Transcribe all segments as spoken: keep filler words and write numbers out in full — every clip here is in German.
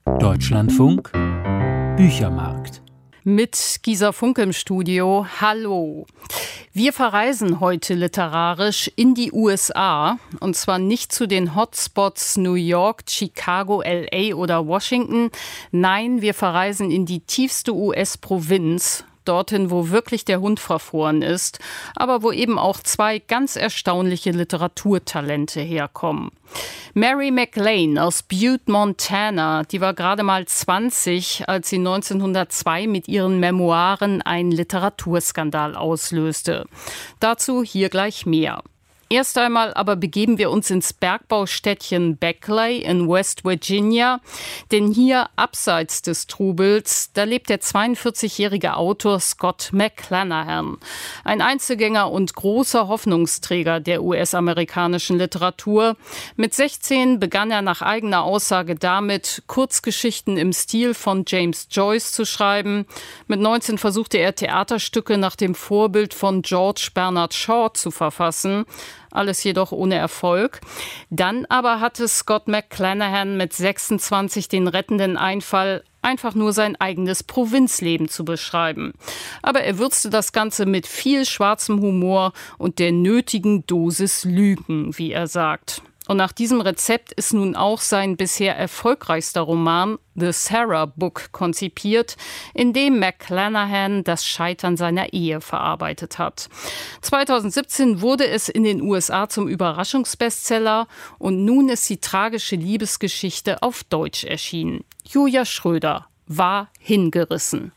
Deutschlandfunk Büchermarkt. Mit Gisa Funke im Studio. Hallo. Wir verreisen heute literarisch in die U S A. Und zwar nicht zu den Hotspots New York, Chicago, L A oder Washington. Nein, wir verreisen in die tiefste U S-Provinz. Dorthin, wo wirklich der Hund verfroren ist, aber wo eben auch zwei ganz erstaunliche Literaturtalente herkommen. Mary MacLane aus Butte, Montana, die war gerade mal zwanzig, als sie neunzehnhundertzwei mit ihren Memoiren einen Literaturskandal auslöste. Dazu hier gleich mehr. Erst einmal aber begeben wir uns ins Bergbaustädtchen Beckley in West Virginia, denn hier abseits des Trubels, da lebt der zweiundvierzigjährige Autor Scott McClanahan, ein Einzelgänger und großer Hoffnungsträger der U S-amerikanischen Literatur. Mit sechzehn begann er nach eigener Aussage damit, Kurzgeschichten im Stil von James Joyce zu schreiben. Mit neunzehn versuchte er Theaterstücke nach dem Vorbild von George Bernard Shaw zu verfassen. Alles jedoch ohne Erfolg. Dann aber hatte Scott McClanahan mit sechsundzwanzig den rettenden Einfall, einfach nur sein eigenes Provinzleben zu beschreiben. Aber er würzte das Ganze mit viel schwarzem Humor und der nötigen Dosis Lügen, wie er sagt. Und nach diesem Rezept ist nun auch sein bisher erfolgreichster Roman The Sarah Book konzipiert, in dem McClanahan das Scheitern seiner Ehe verarbeitet hat. zweitausendsiebzehn wurde es in den U S A zum Überraschungsbestseller und nun ist die tragische Liebesgeschichte auf Deutsch erschienen. Julia Schröder war hingerissen.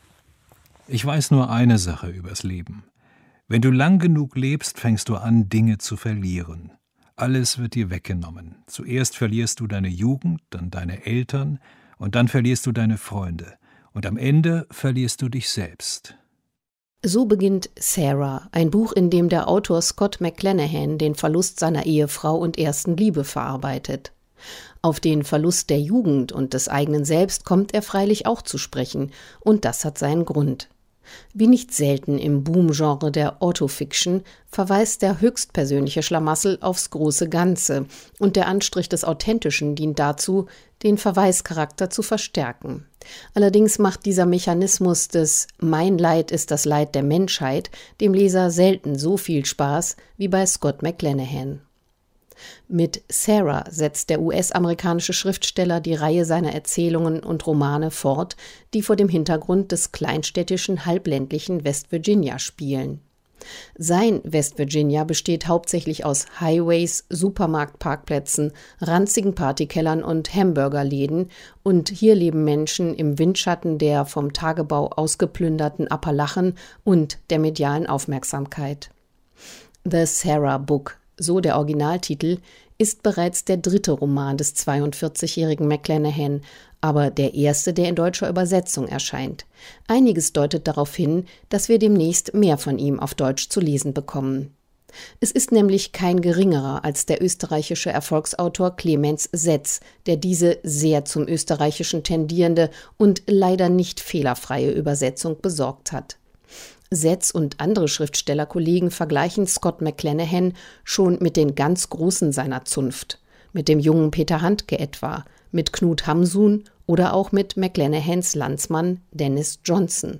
Ich weiß nur eine Sache übers Leben. Wenn du lang genug lebst, fängst du an, Dinge zu verlieren. Alles wird dir weggenommen. Zuerst verlierst du deine Jugend, dann deine Eltern und dann verlierst du deine Freunde. Und am Ende verlierst du dich selbst. So beginnt Sarah, ein Buch, in dem der Autor Scott McClanahan den Verlust seiner Ehefrau und ersten Liebe verarbeitet. Auf den Verlust der Jugend und des eigenen Selbst kommt er freilich auch zu sprechen, und das hat seinen Grund. Wie nicht selten im Boom-Genre der Autofiction verweist der höchstpersönliche Schlamassel aufs große Ganze und der Anstrich des Authentischen dient dazu, den Verweischarakter zu verstärken. Allerdings macht dieser Mechanismus des »Mein Leid ist das Leid der Menschheit« dem Leser selten so viel Spaß wie bei Scott McClanahan. Mit Sarah setzt der U S-amerikanische Schriftsteller die Reihe seiner Erzählungen und Romane fort, die vor dem Hintergrund des kleinstädtischen, halbländlichen West Virginia spielen. Sein West Virginia besteht hauptsächlich aus Highways, Supermarktparkplätzen, ranzigen Partykellern und Hamburgerläden, und hier leben Menschen im Windschatten der vom Tagebau ausgeplünderten Appalachen und der medialen Aufmerksamkeit. The Sarah Book, so der Originaltitel, ist bereits der dritte Roman des zweiundvierzigjährigen McClanahan, aber der erste, der in deutscher Übersetzung erscheint. Einiges deutet darauf hin, dass wir demnächst mehr von ihm auf Deutsch zu lesen bekommen. Es ist nämlich kein geringerer als der österreichische Erfolgsautor Clemens Setz, der diese sehr zum Österreichischen tendierende und leider nicht fehlerfreie Übersetzung besorgt hat. Setz und andere Schriftstellerkollegen vergleichen Scott McClanahan schon mit den ganz Großen seiner Zunft, mit dem jungen Peter Handke etwa, mit Knut Hamsun oder auch mit McClanahans Landsmann Dennis Johnson.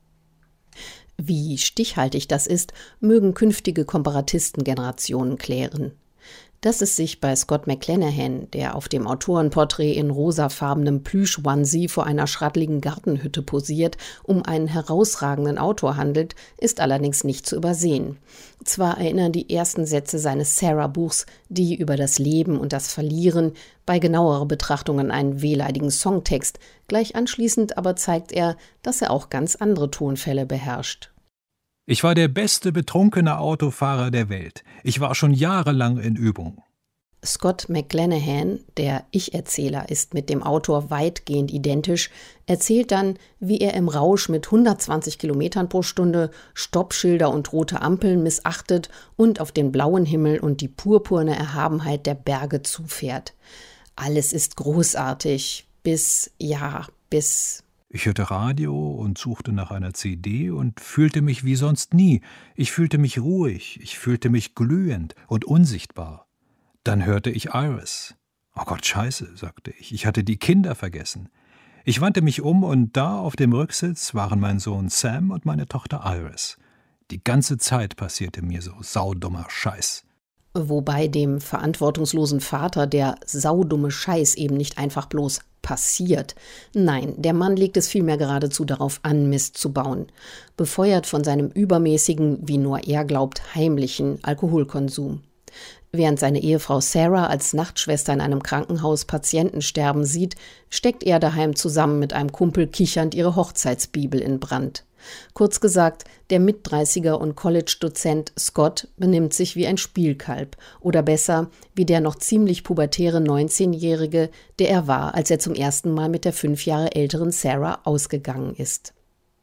Wie stichhaltig das ist, mögen künftige Komparatistengenerationen klären. Dass es sich bei Scott McClanahan, der auf dem Autorenporträt in rosafarbenem Plüsch-Onesie vor einer schraddligen Gartenhütte posiert, um einen herausragenden Autor handelt, ist allerdings nicht zu übersehen. Zwar erinnern die ersten Sätze seines Sarah-Buchs, die über das Leben und das Verlieren, bei genauerer Betrachtung an einen wehleidigen Songtext, gleich anschließend aber zeigt er, dass er auch ganz andere Tonfälle beherrscht. Ich war der beste betrunkene Autofahrer der Welt. Ich war schon jahrelang in Übung. Scott McClanahan, der Ich-Erzähler, ist mit dem Autor weitgehend identisch, erzählt dann, wie er im Rausch mit hundertzwanzig Kilometern pro Stunde Stoppschilder und rote Ampeln missachtet und auf den blauen Himmel und die purpurne Erhabenheit der Berge zufährt. Alles ist großartig, bis, ja, bis... Ich hörte Radio und suchte nach einer C D und fühlte mich wie sonst nie. Ich fühlte mich ruhig, ich fühlte mich glühend und unsichtbar. Dann hörte ich Iris. Oh Gott, scheiße, sagte ich, ich hatte die Kinder vergessen. Ich wandte mich um und da auf dem Rücksitz waren mein Sohn Sam und meine Tochter Iris. Die ganze Zeit passierte mir so saudummer Scheiß. Wobei dem verantwortungslosen Vater der saudumme Scheiß eben nicht einfach bloß passiert. Nein, der Mann legt es vielmehr geradezu darauf an, Mist zu bauen. Befeuert von seinem übermäßigen, wie nur er glaubt, heimlichen Alkoholkonsum. Während seine Ehefrau Sarah als Nachtschwester in einem Krankenhaus Patienten sterben sieht, steckt er daheim zusammen mit einem Kumpel kichernd ihre Hochzeitsbibel in Brand. Kurz gesagt, der Mitdreißiger und College-Dozent Scott benimmt sich wie ein Spielkalb oder besser, wie der noch ziemlich pubertäre neunzehnjährige, der er war, als er zum ersten Mal mit der fünf Jahre älteren Sarah ausgegangen ist.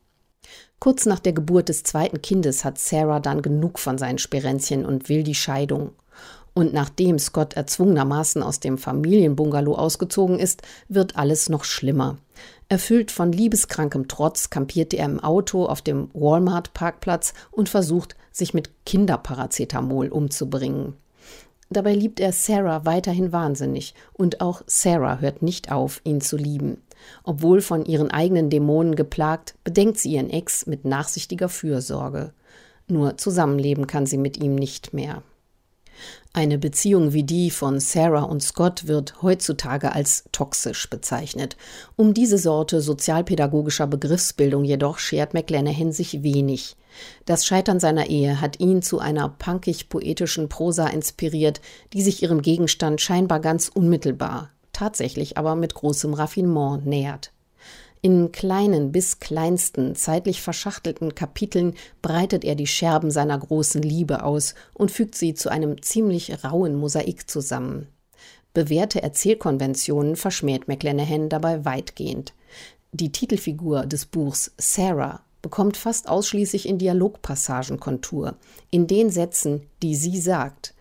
Kurz nach der Geburt des zweiten Kindes hat Sarah dann genug von seinen Sperenzchen und will die Scheidung. Und nachdem Scott erzwungenermaßen aus dem Familienbungalow ausgezogen ist, wird alles noch schlimmer. Erfüllt von liebeskrankem Trotz kampiert er im Auto auf dem Walmart-Parkplatz und versucht, sich mit Kinderparacetamol umzubringen. Dabei liebt er Sarah weiterhin wahnsinnig und auch Sarah hört nicht auf, ihn zu lieben. Obwohl von ihren eigenen Dämonen geplagt, bedenkt sie ihren Ex mit nachsichtiger Fürsorge. Nur zusammenleben kann sie mit ihm nicht mehr. Eine Beziehung wie die von Sarah und Scott wird heutzutage als toxisch bezeichnet. Um diese Sorte sozialpädagogischer Begriffsbildung jedoch schert McClanahan sich wenig. Das Scheitern seiner Ehe hat ihn zu einer punkig-poetischen Prosa inspiriert, die sich ihrem Gegenstand scheinbar ganz unmittelbar, tatsächlich aber mit großem Raffinement nähert. In kleinen bis kleinsten, zeitlich verschachtelten Kapiteln breitet er die Scherben seiner großen Liebe aus und fügt sie zu einem ziemlich rauen Mosaik zusammen. Bewährte Erzählkonventionen verschmäht McClanahan dabei weitgehend. Die Titelfigur des Buchs, Sarah, bekommt fast ausschließlich in Dialogpassagen Kontur, in den Sätzen, die sie sagt.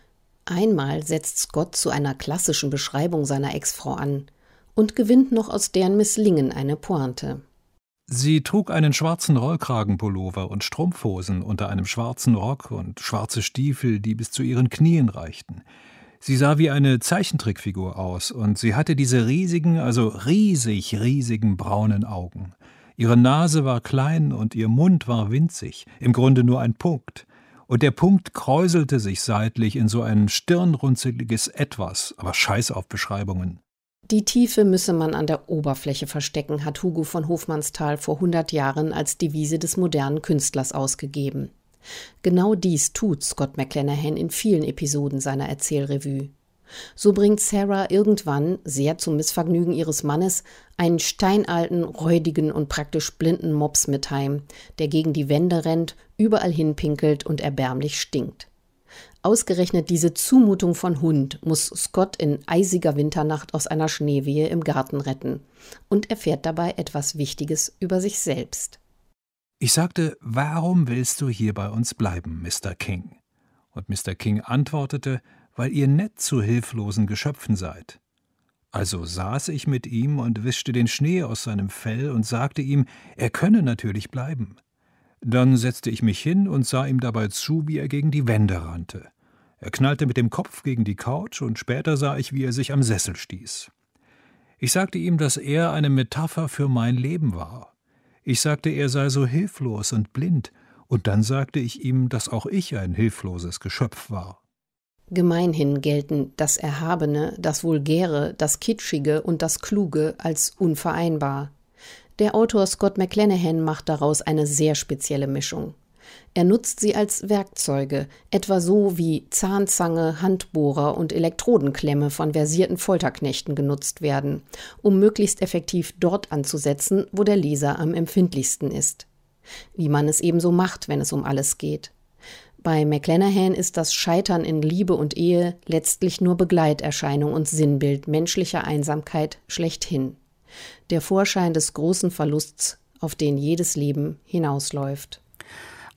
Einmal setzt Scott zu einer klassischen Beschreibung seiner Ex-Frau an und gewinnt noch aus deren Misslingen eine Pointe. Sie trug einen schwarzen Rollkragenpullover und Strumpfhosen unter einem schwarzen Rock und schwarze Stiefel, die bis zu ihren Knien reichten. Sie sah wie eine Zeichentrickfigur aus und sie hatte diese riesigen, also riesig riesigen braunen Augen. Ihre Nase war klein und ihr Mund war winzig, im Grunde nur ein Punkt. Und der Punkt kräuselte sich seitlich in so ein stirnrunzeliges Etwas, aber scheiß auf Beschreibungen. Die Tiefe müsse man an der Oberfläche verstecken, hat Hugo von Hofmannsthal vor hundert Jahren als Devise des modernen Künstlers ausgegeben. Genau dies tut Scott McClanahan in vielen Episoden seiner Erzählrevue. So bringt Sarah irgendwann, sehr zum Missvergnügen ihres Mannes, einen steinalten, räudigen und praktisch blinden Mops mit heim, der gegen die Wände rennt, überall hinpinkelt und erbärmlich stinkt. Ausgerechnet diese Zumutung von Hund muss Scott in eisiger Winternacht aus einer Schneewehe im Garten retten und erfährt dabei etwas Wichtiges über sich selbst. Ich sagte, warum willst du hier bei uns bleiben, Mister King? Und Mister King antwortete, weil ihr nett zu hilflosen Geschöpfen seid. Also saß ich mit ihm und wischte den Schnee aus seinem Fell und sagte ihm, er könne natürlich bleiben. Dann setzte ich mich hin und sah ihm dabei zu, wie er gegen die Wände rannte. Er knallte mit dem Kopf gegen die Couch und später sah ich, wie er sich am Sessel stieß. Ich sagte ihm, dass er eine Metapher für mein Leben war. Ich sagte, er sei so hilflos und blind, und dann sagte ich ihm, dass auch ich ein hilfloses Geschöpf war. Gemeinhin gelten das Erhabene, das Vulgäre, das Kitschige und das Kluge als unvereinbar. Der Autor Scott McClanahan macht daraus eine sehr spezielle Mischung. Er nutzt sie als Werkzeuge, etwa so wie Zahnzange, Handbohrer und Elektrodenklemme von versierten Folterknechten genutzt werden, um möglichst effektiv dort anzusetzen, wo der Leser am empfindlichsten ist. Wie man es ebenso macht, wenn es um alles geht. Bei McClanahan ist das Scheitern in Liebe und Ehe letztlich nur Begleiterscheinung und Sinnbild menschlicher Einsamkeit schlechthin. Der Vorschein des großen Verlusts, auf den jedes Leben hinausläuft.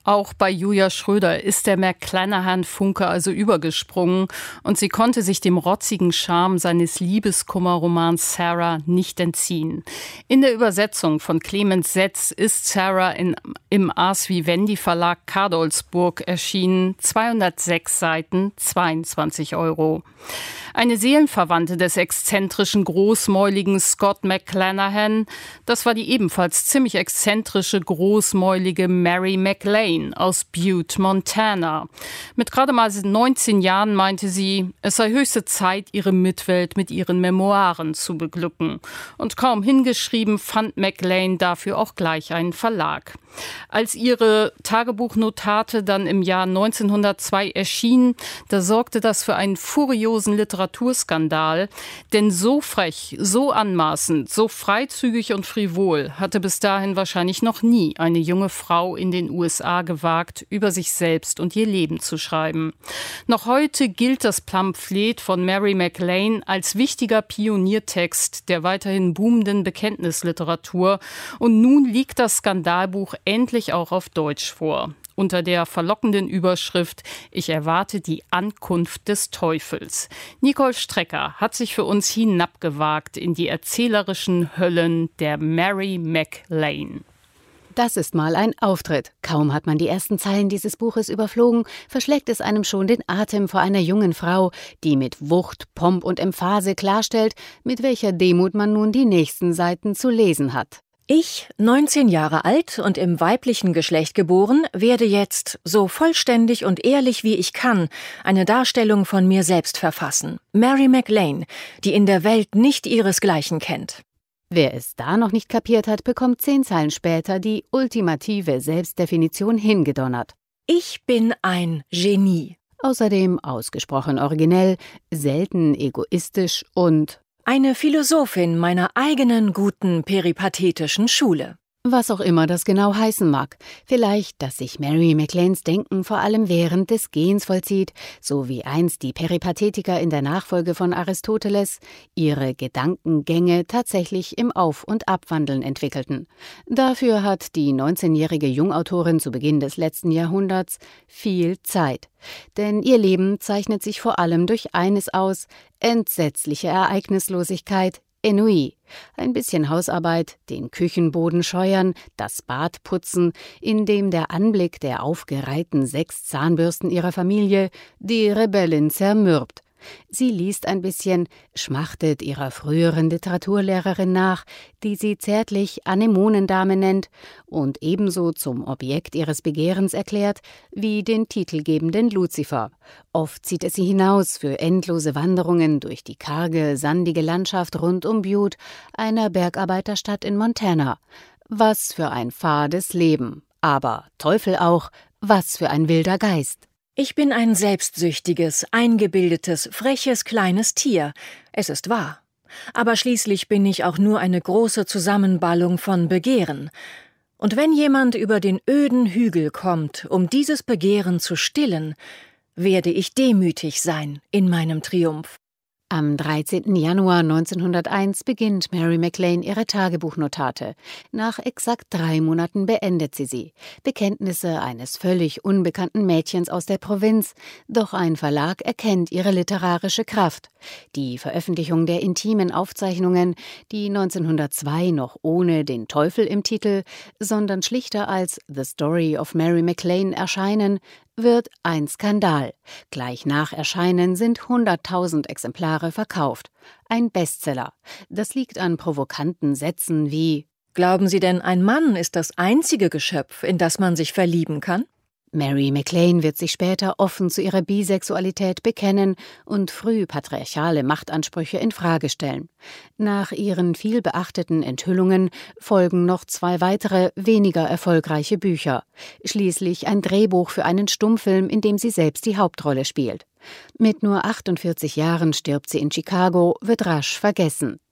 Auch bei Julia Schröder ist der McClanahan-Funke also übergesprungen und sie konnte sich dem rotzigen Charme seines Liebeskummerromans Sarah nicht entziehen. In der Übersetzung von Clemens Setz ist Sarah in, im Ars Vivendi Verlag Kadolsburg erschienen, zweihundertsechs Seiten, zweiundzwanzig Euro. Eine Seelenverwandte des exzentrischen, großmäuligen Scott McClanahan, das war die ebenfalls ziemlich exzentrische, großmäulige Mary McLean aus Butte, Montana. Mit gerade mal neunzehn Jahren meinte sie, es sei höchste Zeit, ihre Mitwelt mit ihren Memoiren zu beglücken. Und kaum hingeschrieben, fand McLean dafür auch gleich einen Verlag. Als ihre Tagebuchnotate dann im Jahr neunzehnhundertzwei erschienen, da sorgte das für einen furiosen Literaturskandal, denn so frech, so anmaßend, so freizügig und frivol hatte bis dahin wahrscheinlich noch nie eine junge Frau in den U S A gewagt, über sich selbst und ihr Leben zu schreiben. Noch heute gilt das Pamphlet von Mary McLean als wichtiger Pioniertext der weiterhin boomenden Bekenntnisliteratur und nun liegt das Skandalbuch endlich auch auf Deutsch vor. Unter der verlockenden Überschrift »Ich erwarte die Ankunft des Teufels«. Nicole Strecker hat sich für uns hinabgewagt in die erzählerischen Höllen der Mary McLean. Das ist mal ein Auftritt. Kaum hat man die ersten Zeilen dieses Buches überflogen, verschlägt es einem schon den Atem vor einer jungen Frau, die mit Wucht, Pomp und Emphase klarstellt, mit welcher Demut man nun die nächsten Seiten zu lesen hat. Ich, neunzehn Jahre alt und im weiblichen Geschlecht geboren, werde jetzt, so vollständig und ehrlich wie ich kann, eine Darstellung von mir selbst verfassen. Mary McLean, die in der Welt nicht ihresgleichen kennt. Wer es da noch nicht kapiert hat, bekommt zehn Zeilen später die ultimative Selbstdefinition hingedonnert. Ich bin ein Genie. Außerdem ausgesprochen originell, selten egoistisch und eine Philosophin meiner eigenen guten peripathetischen Schule. Was auch immer das genau heißen mag. Vielleicht, dass sich Mary McLeans Denken vor allem während des Gehens vollzieht, so wie einst die Peripatetiker in der Nachfolge von Aristoteles ihre Gedankengänge tatsächlich im Auf- und Abwandeln entwickelten. Dafür hat die neunzehnjährige Jungautorin zu Beginn des letzten Jahrhunderts viel Zeit. Denn ihr Leben zeichnet sich vor allem durch eines aus: entsetzliche Ereignislosigkeit, Ennui. Ein bisschen Hausarbeit, den Küchenboden scheuern, das Bad putzen, in dem der Anblick der aufgereihten sechs Zahnbürsten ihrer Familie die Rebellin zermürbt. Sie liest ein bisschen, schmachtet ihrer früheren Literaturlehrerin nach, die sie zärtlich Anemonendame nennt und ebenso zum Objekt ihres Begehrens erklärt wie den titelgebenden Luzifer. Oft zieht es sie hinaus für endlose Wanderungen durch die karge, sandige Landschaft rund um Butte, einer Bergarbeiterstadt in Montana. Was für ein fades Leben. Aber Teufel auch, was für ein wilder Geist. Ich bin ein selbstsüchtiges, eingebildetes, freches kleines Tier. Es ist wahr. Aber schließlich bin ich auch nur eine große Zusammenballung von Begehren. Und wenn jemand über den öden Hügel kommt, um dieses Begehren zu stillen, werde ich demütig sein in meinem Triumph. Am dreizehnten Januar neunzehnhunderteins beginnt Mary McLean ihre Tagebuchnotate. Nach exakt drei Monaten beendet sie sie. Bekenntnisse eines völlig unbekannten Mädchens aus der Provinz. Doch ein Verlag erkennt ihre literarische Kraft. Die Veröffentlichung der intimen Aufzeichnungen, die neunzehnhundertzwei noch ohne den Teufel im Titel, sondern schlichter als The Story of Mary McLean erscheinen, wird ein Skandal. Gleich nach Erscheinen sind hunderttausend Exemplare verkauft. Ein Bestseller. Das liegt an provokanten Sätzen wie: Glauben Sie denn, ein Mann ist das einzige Geschöpf, in das man sich verlieben kann? Mary McLean wird sich später offen zu ihrer Bisexualität bekennen und früh patriarchale Machtansprüche in Frage stellen. Nach ihren vielbeachteten Enthüllungen folgen noch zwei weitere, weniger erfolgreiche Bücher. Schließlich ein Drehbuch für einen Stummfilm, in dem sie selbst die Hauptrolle spielt. Mit nur achtundvierzig Jahren stirbt sie in Chicago, wird rasch vergessen.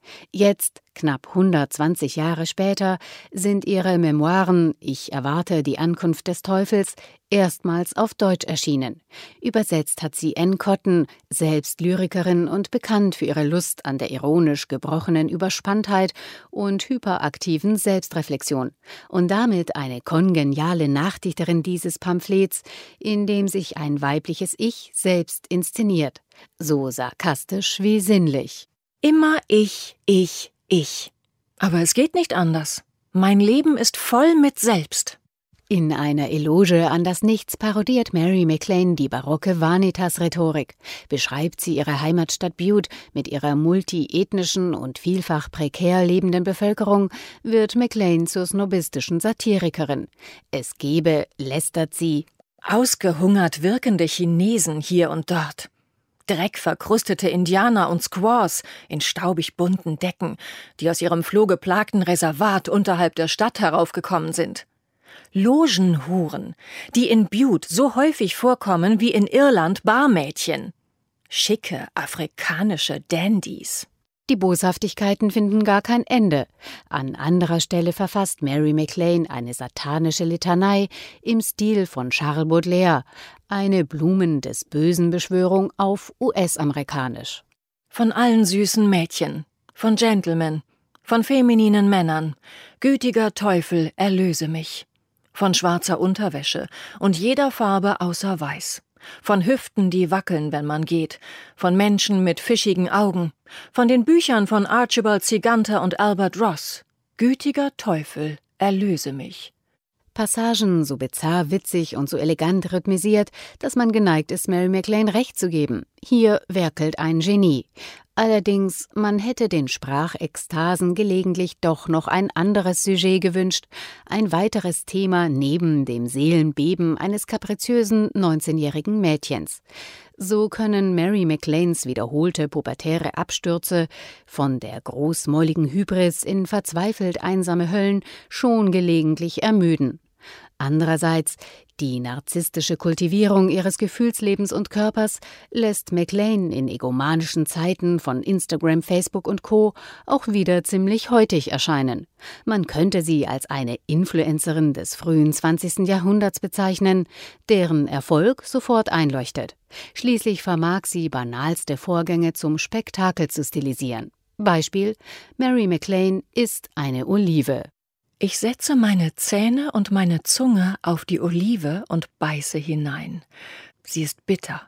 Jetzt, knapp hundertzwanzig Jahre später, sind ihre Memoiren »Ich erwarte die Ankunft des Teufels« erstmals auf Deutsch erschienen. Übersetzt hat sie Anne Cotton, selbst Lyrikerin und bekannt für ihre Lust an der ironisch gebrochenen Überspanntheit und hyperaktiven Selbstreflexion. Und damit eine kongeniale Nachdichterin dieses Pamphlets, in dem sich ein weibliches Ich selbst inszeniert. So sarkastisch wie sinnlich. Immer ich, ich, ich. Aber es geht nicht anders. Mein Leben ist voll mit Selbst. In einer Eloge an das Nichts parodiert Mary MacLane die barocke Vanitas-Rhetorik, beschreibt sie ihre Heimatstadt Bude mit ihrer multiethnischen und vielfach prekär lebenden Bevölkerung, wird MacLane zur snobistischen Satirikerin. Es gebe, lästert sie, ausgehungert wirkende Chinesen hier und dort. Dreckverkrustete Indianer und Squaws in staubig bunten Decken, die aus ihrem flohgeplagten Reservat unterhalb der Stadt heraufgekommen sind. Logenhuren, die in Bude so häufig vorkommen wie in Irland Barmädchen. Schicke afrikanische Dandys. Die Boshaftigkeiten finden gar kein Ende. An anderer Stelle verfasst Mary MacLane eine satanische Litanei im Stil von Charles Baudelaire, eine Blumen des Bösen Beschwörung auf U S-amerikanisch. Von allen süßen Mädchen, von Gentlemen, von femininen Männern, gütiger Teufel, erlöse mich. Von schwarzer Unterwäsche und jeder Farbe außer Weiß. Von Hüften, die wackeln, wenn man geht. Von Menschen mit fischigen Augen. Von den Büchern von Archibald C. Gunter und Albert Ross. Gütiger Teufel, erlöse mich. Passagen so bizarr witzig und so elegant rhythmisiert, dass man geneigt ist, Mary MacLane recht zu geben. Hier werkelt ein Genie. Allerdings, man hätte den Sprachekstasen gelegentlich doch noch ein anderes Sujet gewünscht, ein weiteres Thema neben dem Seelenbeben eines kapriziösen neunzehnjährigen Mädchens. So können Mary MacLanes wiederholte pubertäre Abstürze von der großmäuligen Hybris in verzweifelt einsame Höllen schon gelegentlich ermüden. Andererseits, die narzisstische Kultivierung ihres Gefühlslebens und Körpers lässt MacLane in egomanischen Zeiten von Instagram, Facebook und Co. auch wieder ziemlich heutig erscheinen. Man könnte sie als eine Influencerin des frühen zwanzigsten Jahrhunderts bezeichnen, deren Erfolg sofort einleuchtet. Schließlich vermag sie banalste Vorgänge zum Spektakel zu stilisieren. Beispiel: Mary MacLane isst eine Olive. Ich setze meine Zähne und meine Zunge auf die Olive und beiße hinein. Sie ist bitter,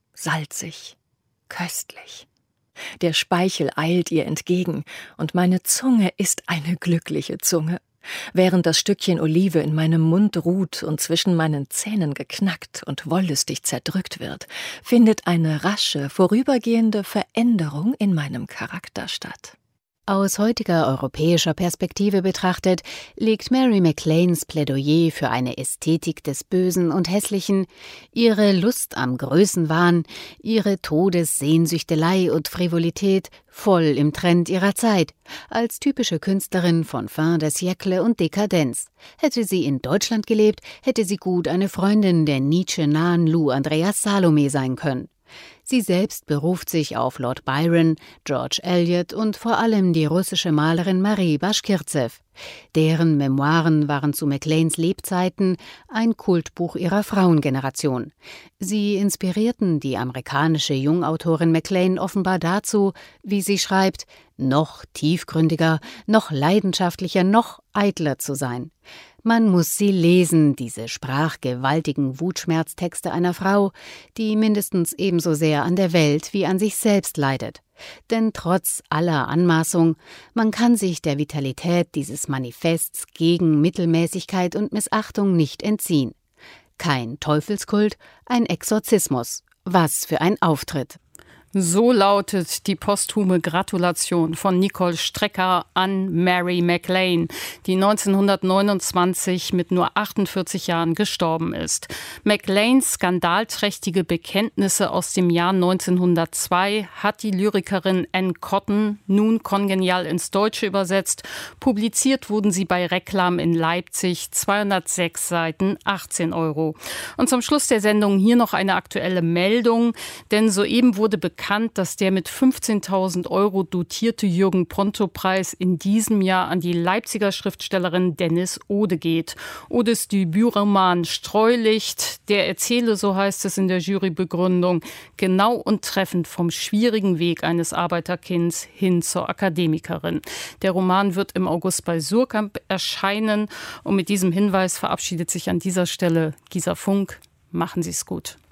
salzig, köstlich. Der Speichel eilt ihr entgegen, und meine Zunge ist eine glückliche Zunge. Während das Stückchen Olive in meinem Mund ruht und zwischen meinen Zähnen geknackt und wollüstig zerdrückt wird, findet eine rasche, vorübergehende Veränderung in meinem Charakter statt. Aus heutiger europäischer Perspektive betrachtet, legt Mary MacLanes Plädoyer für eine Ästhetik des Bösen und Hässlichen, ihre Lust am Größenwahn, ihre Todessehnsüchtelei und Frivolität voll im Trend ihrer Zeit, als typische Künstlerin von Fin de siècle und Dekadenz. Hätte sie in Deutschland gelebt, hätte sie gut eine Freundin der Nietzsche-nahen Lou Andreas Salome sein können. Sie selbst beruft sich auf Lord Byron, George Eliot und vor allem die russische Malerin Marie Baschkirtsew. Deren Memoiren waren zu MacLanes Lebzeiten ein Kultbuch ihrer Frauengeneration. Sie inspirierten die amerikanische Jungautorin MacLane offenbar dazu, wie sie schreibt, noch tiefgründiger, noch leidenschaftlicher, noch eitler zu sein. Man muss sie lesen, diese sprachgewaltigen Wutschmerztexte einer Frau, die mindestens ebenso sehr an der Welt wie an sich selbst leidet. Denn trotz aller Anmaßung, man kann sich der Vitalität dieses Manifests gegen Mittelmäßigkeit und Missachtung nicht entziehen. Kein Teufelskult, ein Exorzismus. Was für ein Auftritt! So lautet die posthume Gratulation von Nicole Strecker an Mary MacLane, die neunzehnhundertneunundzwanzig mit nur achtundvierzig Jahren gestorben ist. MacLanes skandalträchtige Bekenntnisse aus dem Jahr neunzehnhundertzwei hat die Lyrikerin Anne Cotton nun kongenial ins Deutsche übersetzt. Publiziert wurden sie bei Reklam in Leipzig, zweihundertsechs Seiten, achtzehn Euro. Und zum Schluss der Sendung hier noch eine aktuelle Meldung, denn soeben wurde bekannt, bekannt, dass der mit fünfzehntausend Euro dotierte Jürgen-Ponto-Preis in diesem Jahr an die Leipziger Schriftstellerin Dennis Ode geht. Odes Debütroman Streulicht, der erzähle, so heißt es in der Jurybegründung, genau und treffend vom schwierigen Weg eines Arbeiterkinds hin zur Akademikerin. Der Roman wird im August bei Suhrkamp erscheinen und mit diesem Hinweis verabschiedet sich an dieser Stelle Gisa Funk. Machen Sie es gut.